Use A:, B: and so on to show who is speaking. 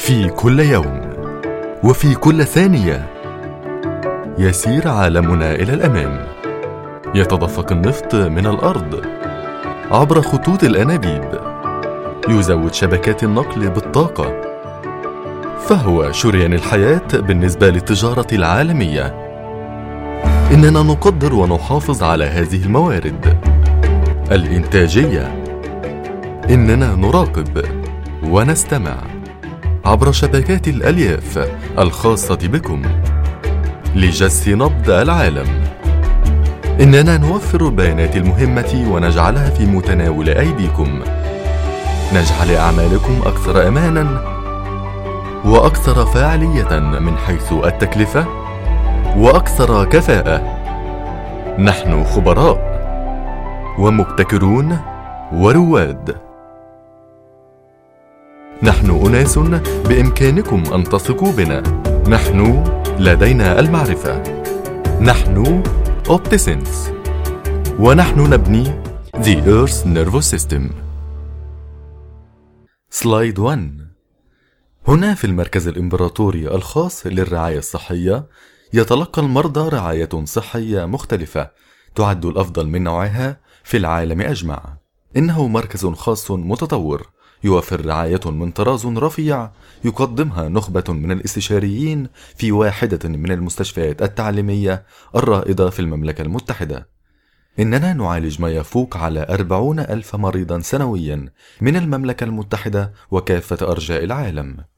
A: في كل يوم وفي كل ثانية يسير عالمنا إلى الأمام. يتدفق النفط من الأرض عبر خطوط الأنابيب، يزود شبكات النقل بالطاقة، فهو شريان الحياة بالنسبة للتجارة العالمية. إننا نقدر ونحافظ على هذه الموارد الإنتاجية. إننا نراقب ونستمع عبر شبكات الألياف الخاصة بكم لجس نبض العالم. إننا نوفر البيانات المهمة ونجعلها في متناول أيديكم، نجعل أعمالكم أكثر أماناً وأكثر فاعلية من حيث التكلفة وأكثر كفاءة. نحن خبراء ومبتكرون ورواد. نحن أناس بإمكانكم أن تثقوا بنا. نحن لدينا المعرفة. نحن OptiSense، ونحن نبني The Earth's Nervous System. سلايد 1. هنا في المركز الإمبراطوري الخاص للرعاية الصحية يتلقى المرضى رعاية صحية مختلفة تعد الأفضل من نوعها في العالم أجمع. إنه مركز خاص متطور يوفر رعاية من طراز رفيع يقدمها نخبة من الاستشاريين في واحدة من المستشفيات التعليمية الرائدة في المملكة المتحدة. إننا نعالج ما يفوق على 40,000 مريضا سنويا من المملكة المتحدة وكافة أرجاء العالم.